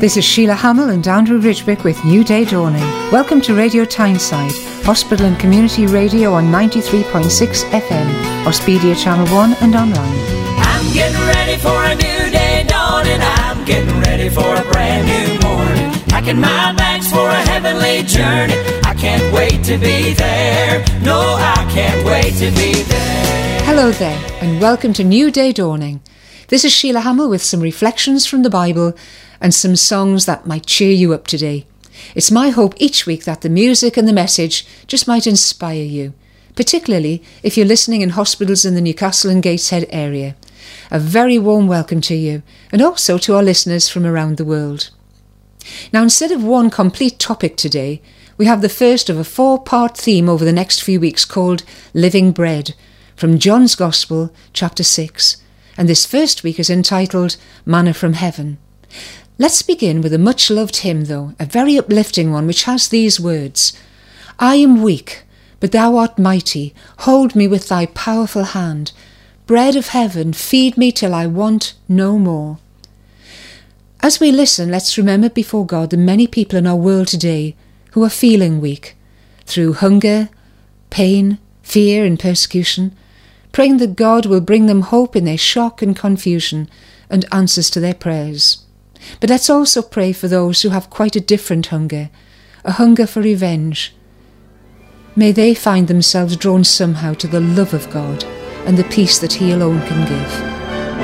This is Sheila Hamill and Andrew Ridgewick with New Day Dawning. Welcome to Radio Tyneside, hospital and community radio on 93.6 FM, or Speedia Channel 1 and online. I'm getting ready for a new day dawning. I'm getting ready for a brand new morning. Packing my bags for a heavenly journey. I can't wait to be there. No, I can't wait to be there. Hello there, and welcome to New Day Dawning. This is Sheila Hamill with some reflections from the Bible and some songs that might cheer you up today. It's my hope each week that the music and the message just might inspire you, particularly if you're listening in hospitals in the Newcastle and Gateshead area. A very warm welcome to you, and also to our listeners from around the world. Now, instead of one complete topic today, we have the first of a 4-part theme over the next few weeks called Living Bread, from John's Gospel, chapter 6. And this first week is entitled Manna from Heaven. Let's begin with a much-loved hymn, though, a very uplifting one, which has these words: I am weak, but thou art mighty. Hold me with thy powerful hand. Bread of heaven, feed me till I want no more. As we listen, let's remember before God the many people in our world today who are feeling weak through hunger, pain, fear and persecution, praying that God will bring them hope in their shock and confusion and answers to their prayers. But let's also pray for those who have quite a different hunger, a hunger for revenge. May they find themselves drawn somehow to the love of God and the peace that He alone can give.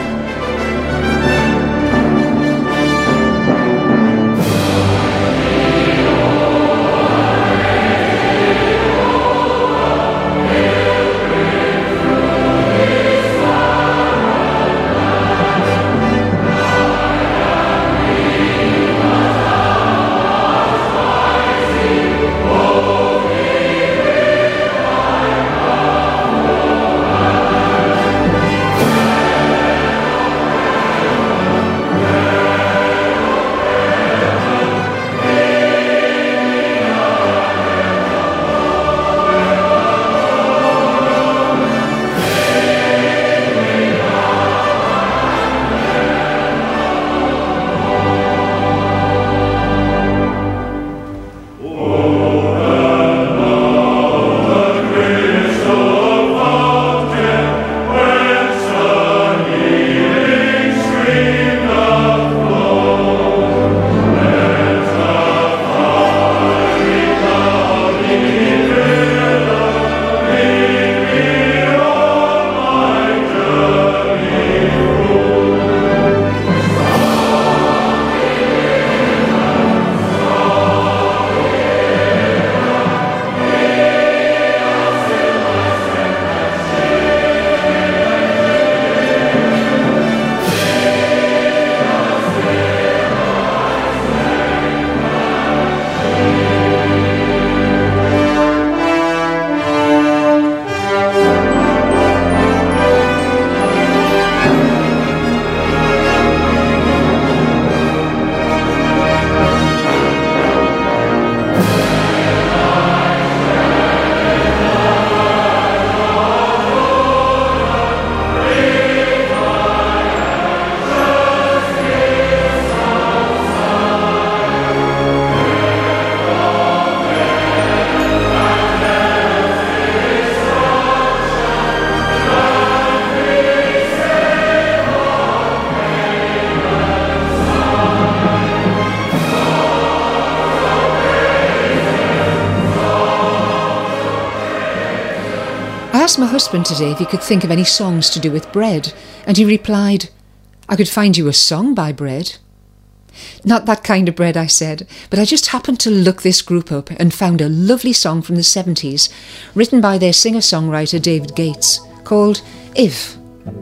I asked my husband today if he could think of any songs to do with bread, and he replied, I could find you a song by bread. Not that kind of bread, I said, but I just happened to look this group up and found a lovely song from the 70s, written by their singer-songwriter David Gates, called If.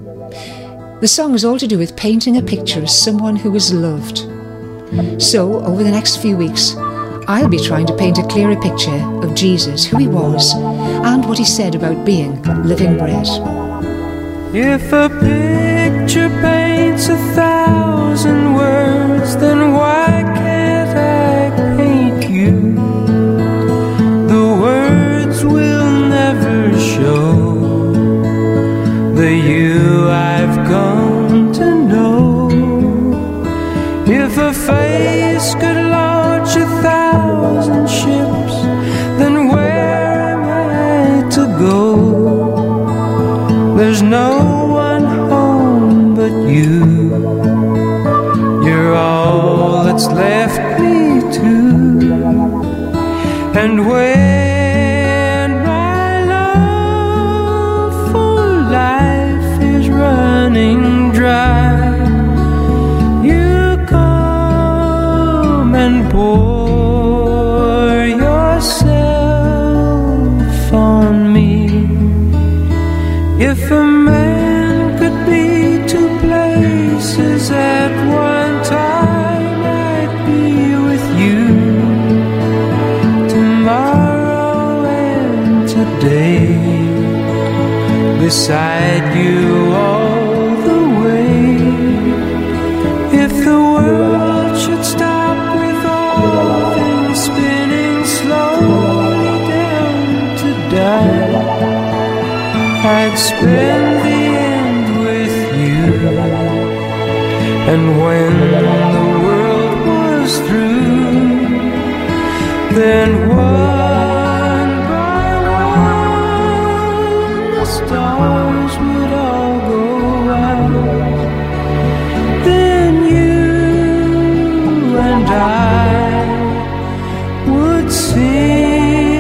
The song is all to do with painting a picture of someone who is loved. So, over the next few weeks, I'll be trying to paint a clearer picture of Jesus, who he was, and what he said about being living bread. If a picture paints 1,000 words, then why can't I paint you? The words will never show the you I've come to know. If a a face could launch 1,000 ships, then where am I to go? There's no one home but you. You're all that's left me to. And when my love for life is running dry, you come and pour yourself on me. If a man could be two places at one time, I'd be with you tomorrow and today, beside you all the way. If the world should stop with all things spinning slowly down to die, I'd spend the end with you. And when the world was through, then one by one the stars would all go out. Then you and I would simply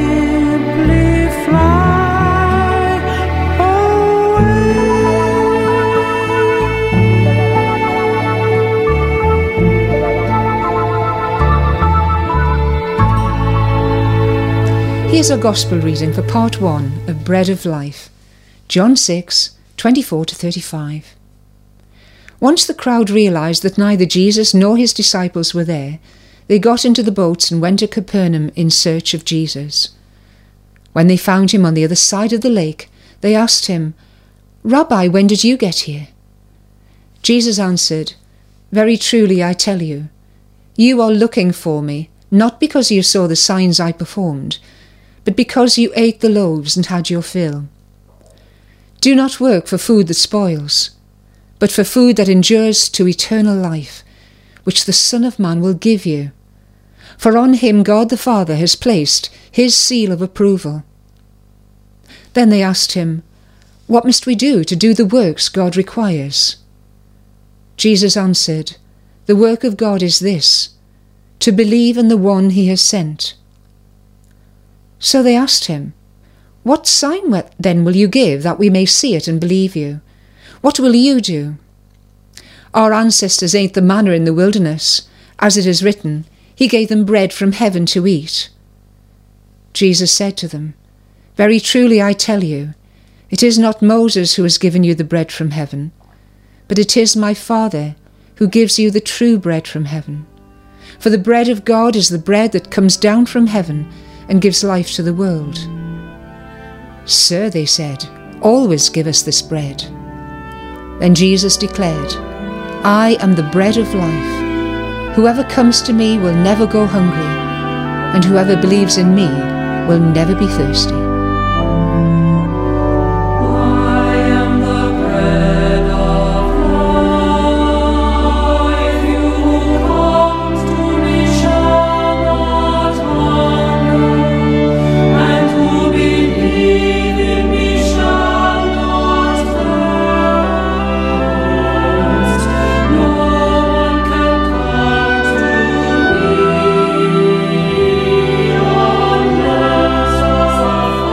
fly away. Here's a gospel reading for part 1 of Bread of Life, John 6:24-35. Once the crowd realised that neither Jesus nor his disciples were there, they got into the boats and went to Capernaum in search of Jesus. When they found him on the other side of the lake, they asked him, "Rabbi, when did you get here?" Jesus answered, "Very truly I tell you, you are looking for me, not because you saw the signs I performed, but because you ate the loaves and had your fill. Do not work for food that spoils, but for food that endures to eternal life, which the Son of Man will give you. For on him God the Father has placed his seal of approval." Then they asked him, "What must we do to do the works God requires?" Jesus answered, "The work of God is this, to believe in the one he has sent." So they asked him, "What sign then will you give that we may see it and believe you? What will you do?" "Our ancestors ate the manna in the wilderness. As it is written, he gave them bread from heaven to eat." Jesus said to them, "Very truly I tell you, it is not Moses who has given you the bread from heaven, but it is my Father who gives you the true bread from heaven. For the bread of God is the bread that comes down from heaven and gives life to the world." "Sir," they said, "always give us this bread." Then Jesus declared, "I am the bread of life. Whoever comes to me will never go hungry, and whoever believes in me will never be thirsty." Of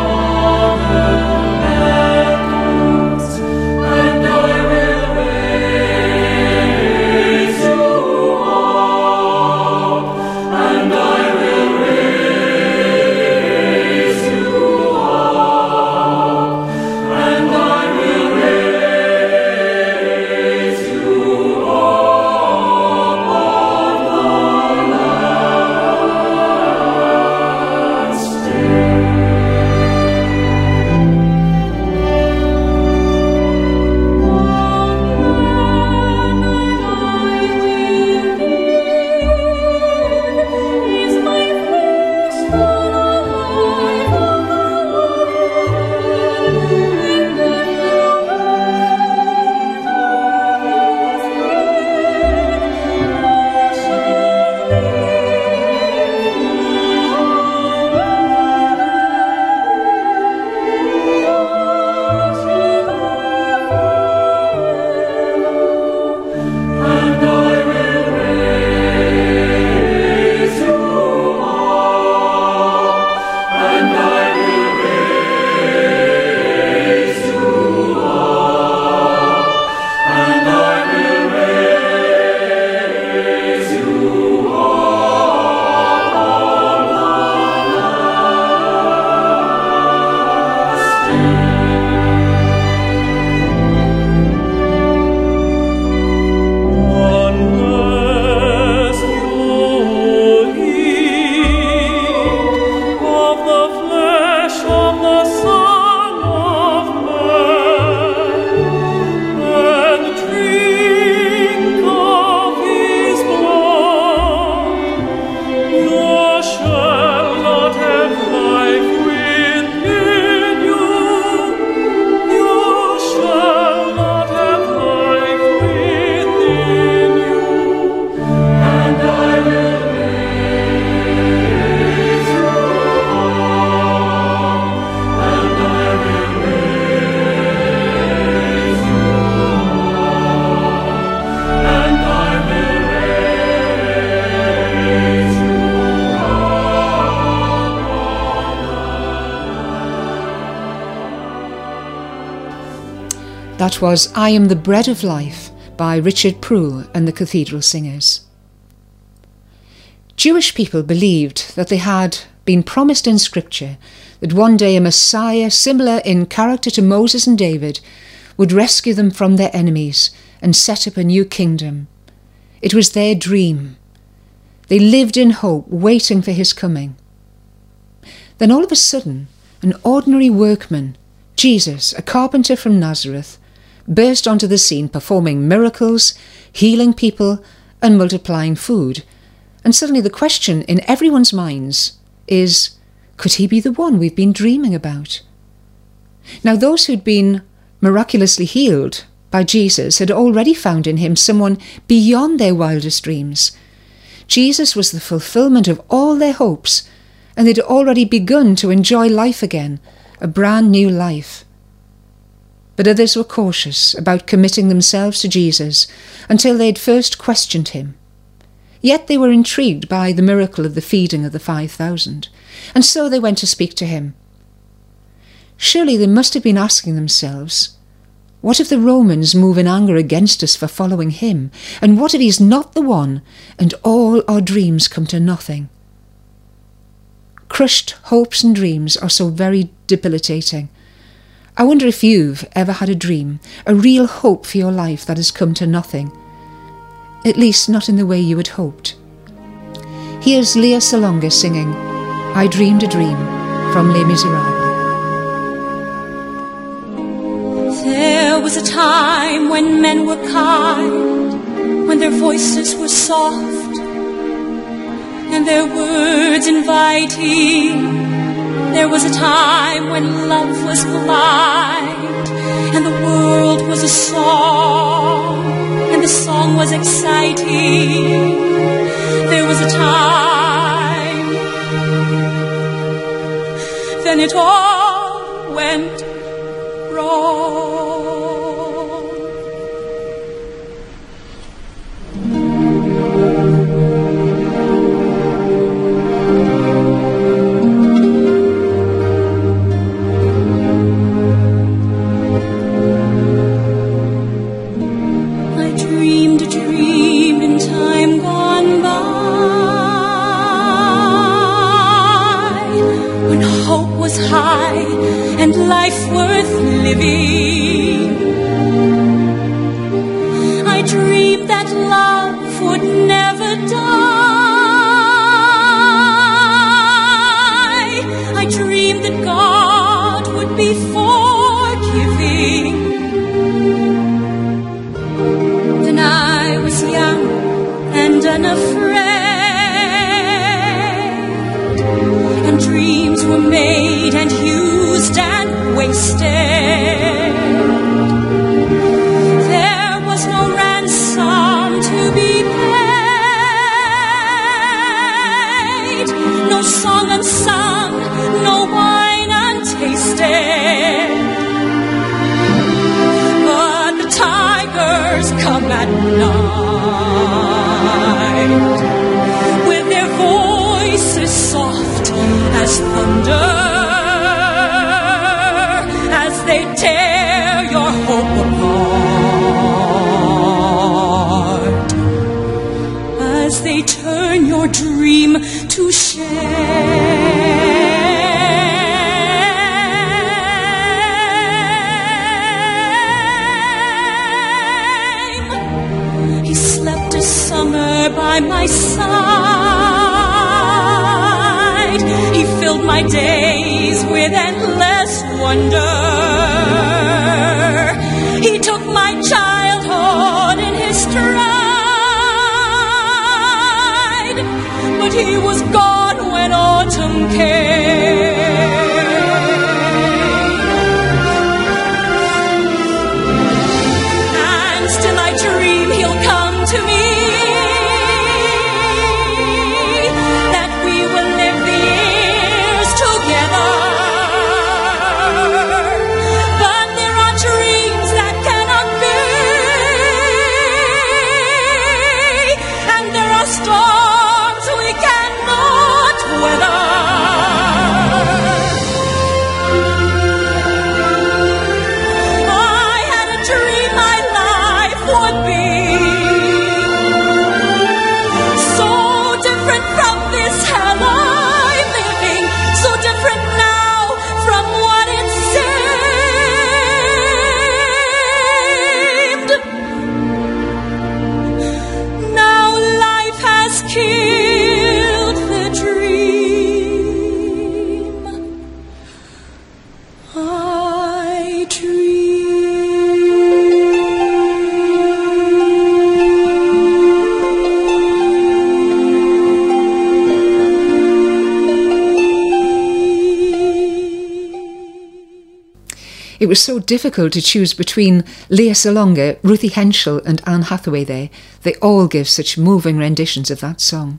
that was I Am the Bread of Life by Richard Proulx and the Cathedral Singers. Jewish people believed that they had been promised in Scripture that one day a Messiah similar in character to Moses and David would rescue them from their enemies and set up a new kingdom. It was their dream. They lived in hope, waiting for his coming. Then all of a sudden, an ordinary workman, Jesus, a carpenter from Nazareth, burst onto the scene performing miracles, healing people and multiplying food. And suddenly the question in everyone's minds is, could he be the one we've been dreaming about? Now those who'd been miraculously healed by Jesus had already found in him someone beyond their wildest dreams. Jesus was the fulfillment of all their hopes, and they'd already begun to enjoy life again, a brand new life. But others were cautious about committing themselves to Jesus until they'd first questioned him. Yet they were intrigued by the miracle of the feeding of the 5,000, and so they went to speak to him. Surely they must have been asking themselves, what if the Romans move in anger against us for following him? And what if he's not the one, and all our dreams come to nothing? Crushed hopes and dreams are so very debilitating. I wonder if you've ever had a dream, a real hope for your life that has come to nothing. At least not in the way you had hoped. Here's Lea Salonga singing I Dreamed a Dream from Les Miserables. There was a time when men were kind, when their voices were soft, and their words inviting. There was a time when love was blind, and the world was a song, and the song was exciting. There was a time, then it all went wrong. Life worth living. I dreamed that love would never die. I dreamed that God would be forgiving. Then I was young and unafraid, and dreams were made and used and wasted. There was no ransom to be paid, no song unsung, no wine untasted. But the tigers come at night, with their voices soft as thunder. They tear your hope apart, as they turn your dream to shame. He slept a summer by my side. He filled my days with endless wonder. He took my childhood in his stride, but he was gone when autumn came. And still I dream he'll come to me, that we will live the years together. Storms we cannot weather. fulfilled the dream I It was so difficult to choose between Lea Salonga, Ruthie Henschel and Anne Hathaway there. They all give such moving renditions of that song.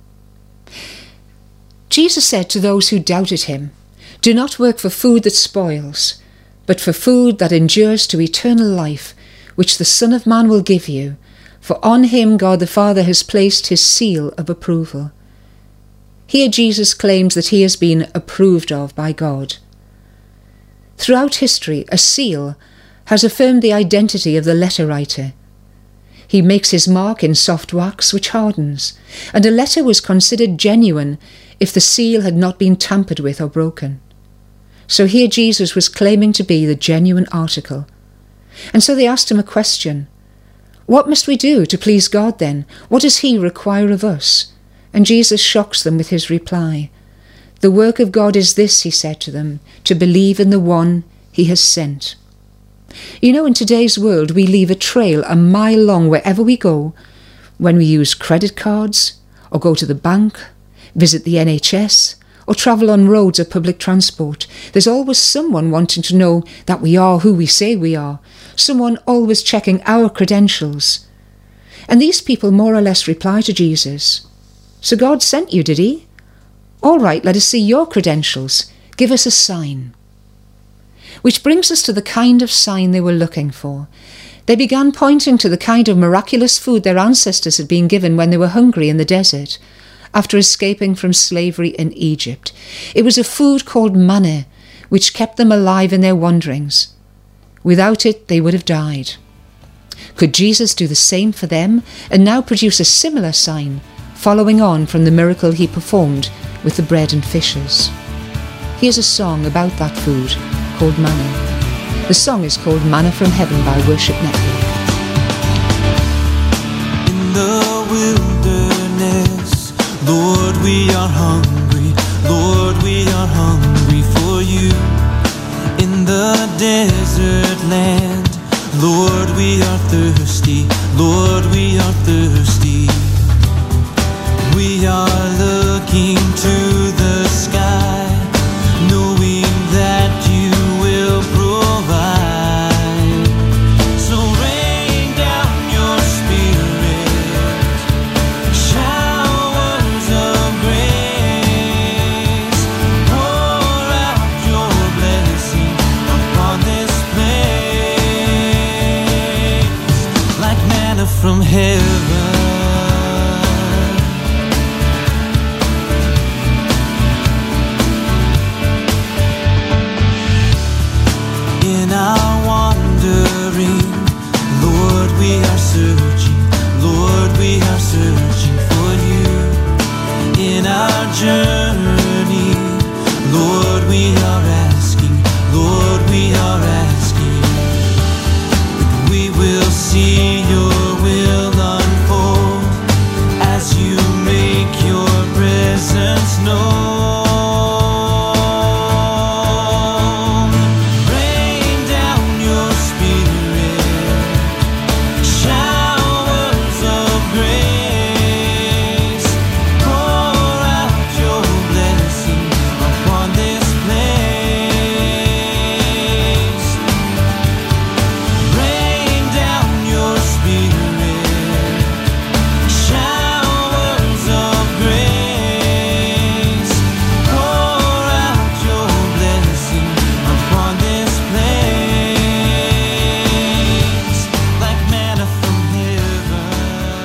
Jesus said to those who doubted him, "Do not work for food that spoils, but for food that endures to eternal life, which the Son of Man will give you, for on him God the Father has placed his seal of approval." Here Jesus claims that he has been approved of by God. Throughout history, a seal has affirmed the identity of the letter writer. He makes his mark in soft wax which hardens, and a letter was considered genuine if the seal had not been tampered with or broken. So here Jesus was claiming to be the genuine article. And so they asked him a question. What must we do to please God then? What does he require of us? And Jesus shocks them with his reply. "The work of God is this," he said to them, "to believe in the one he has sent." You know, in today's world, we leave a trail a mile long wherever we go, when we use credit cards, or go to the bank, visit the NHS, or travel on roads or public transport. There's always someone wanting to know that we are who we say we are, someone always checking our credentials. And these people more or less reply to Jesus, "So God sent you, did he? All right, let us see your credentials. Give us a sign." Which brings us to the kind of sign they were looking for. They began pointing to the kind of miraculous food their ancestors had been given when they were hungry in the desert, after escaping from slavery in Egypt. It was a food called manna, which kept them alive in their wanderings. Without it, they would have died. Could Jesus do the same for them and now produce a similar sign, following on from the miracle he performed with the bread and fishes? Here's a song about that food called manna. The song is called Manna from Heaven by Worship Network. In the wilderness, Lord, we are hungry. Lord, we are hungry for you. In the desert land, Lord, we are thirsty. Lord, we are thirsty. We are looking to the sky, knowing that you will provide. So rain down your spirit, showers of grace. Pour out your blessing upon this place, like manna from heaven. Journey, Lord, we are asking, Lord, we are asking, that we will see your will unfold as you make your presence known. Rain down your spirit, showers of grace. Pour out your blessing upon this place. Rain down your spirit, showers of grace. Pour out your blessing upon this place, like manna from heaven,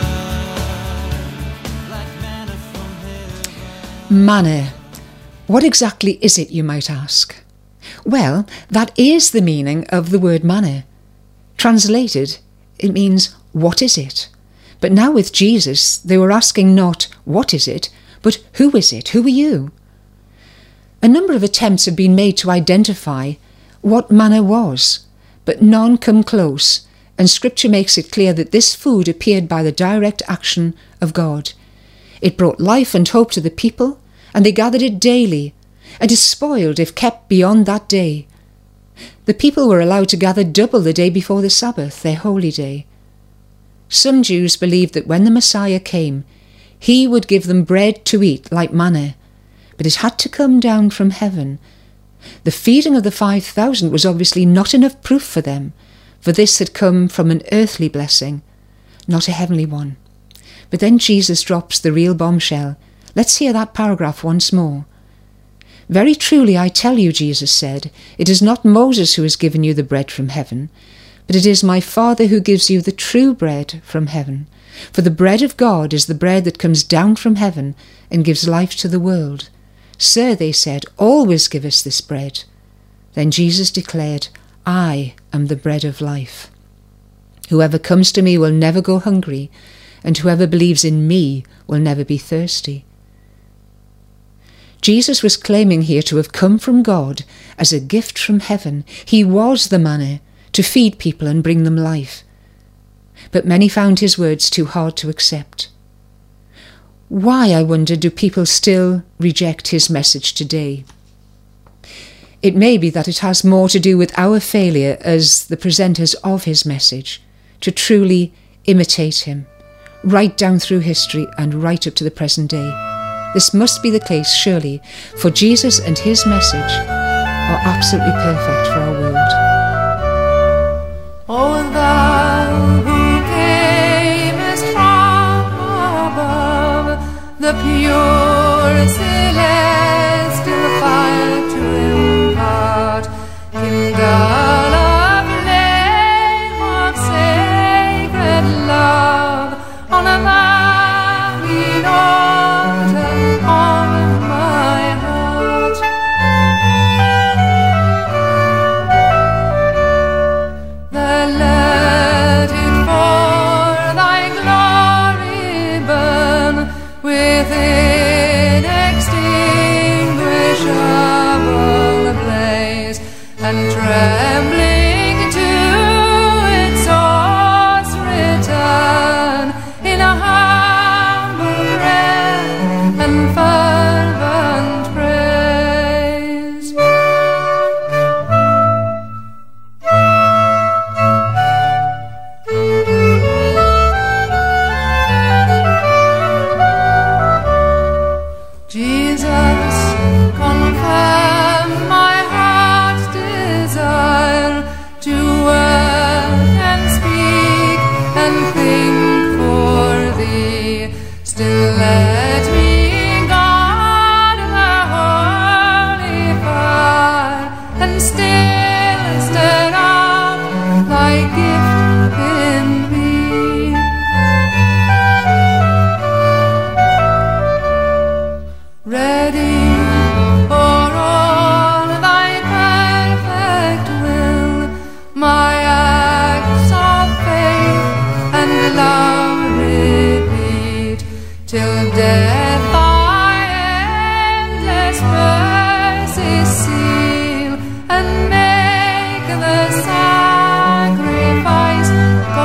like manna from heaven. Manna. What exactly is it, you might ask? Well, that is the meaning of the word manna. Translated, it means, what is it? But now with Jesus, they were asking not, what is it, but who is it? Who are you? A number of attempts have been made to identify what manna was, but none come close, and Scripture makes it clear that this food appeared by the direct action of God. It brought life and hope to the people, and they gathered it daily, and is spoiled if kept beyond that day. The people were allowed to gather double the day before the Sabbath, their holy day. Some Jews believed that when the Messiah came, he would give them bread to eat like manna, but it had to come down from heaven. The feeding of the 5,000 was obviously not enough proof for them, for this had come from an earthly blessing, not a heavenly one. But then Jesus drops the real bombshell. Let's hear that paragraph once more. Very truly I tell you, Jesus said, it is not Moses who has given you the bread from heaven, but it is my Father who gives you the true bread from heaven. For the bread of God is the bread that comes down from heaven and gives life to the world. Sir, they said, always give us this bread. Then Jesus declared, I am the bread of life. Whoever comes to me will never go hungry, and whoever believes in me will never be thirsty. Jesus was claiming here to have come from God as a gift from heaven. He was the manna to feed people and bring them life. But many found his words too hard to accept. Why, I wonder, do people still reject his message today? It may be that it has more to do with our failure as the presenters of his message to truly imitate him, right down through history and right up to the present day. This must be the case, surely, for Jesus and his message are absolutely perfect for our world. Oh, thou who camest from above, the pure celestial fire to impart, kindle a flame of sacred love on a valley altar of my heart. Let it for thy glory burn with inextinguishable blaze, and trembling to its source return in a humble prayer and fervent praise. Jesus, confirm my heart's desire to work and speak and think for thee. Still let me guard the holy fire, and still stir up thy gift in me. Ready for all thy perfect will, my acts of faith and love repeat, till death thy endless mercy seal, and make the sacrifice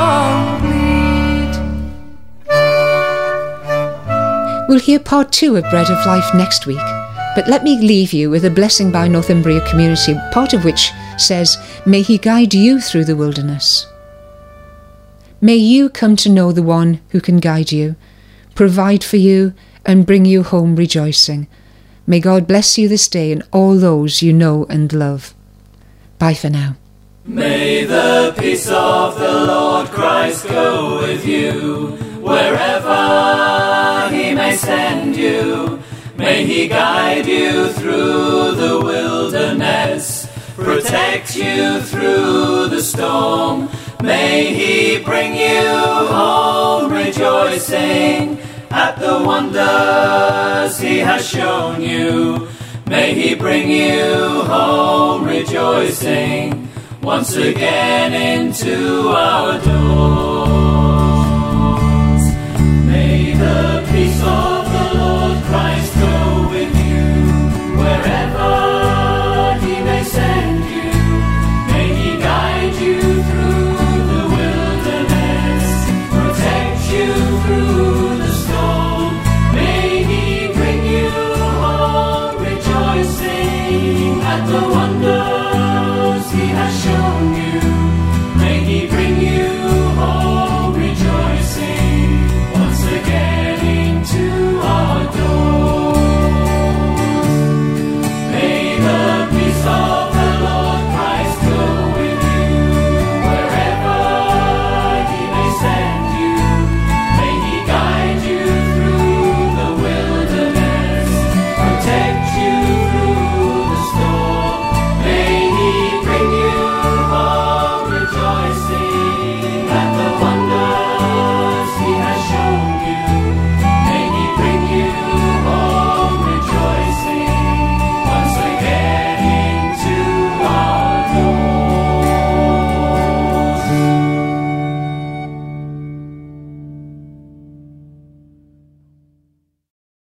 complete. We'll hear part 2 of Bread of Life next week, but let me leave you with a blessing by Northumbria Community, part of which says, may he guide you through the wilderness. May you come to know the one who can guide you, provide for you, and bring you home rejoicing. May God bless you this day and all those you know and love. Bye for now. May the peace of the Lord Christ go with you, wherever he may send you. May he guide you through the wilderness, protect you through the storm. May he bring you home rejoicing at the wonders he has shown you. May he bring you home rejoicing once again into our doors. May the peace of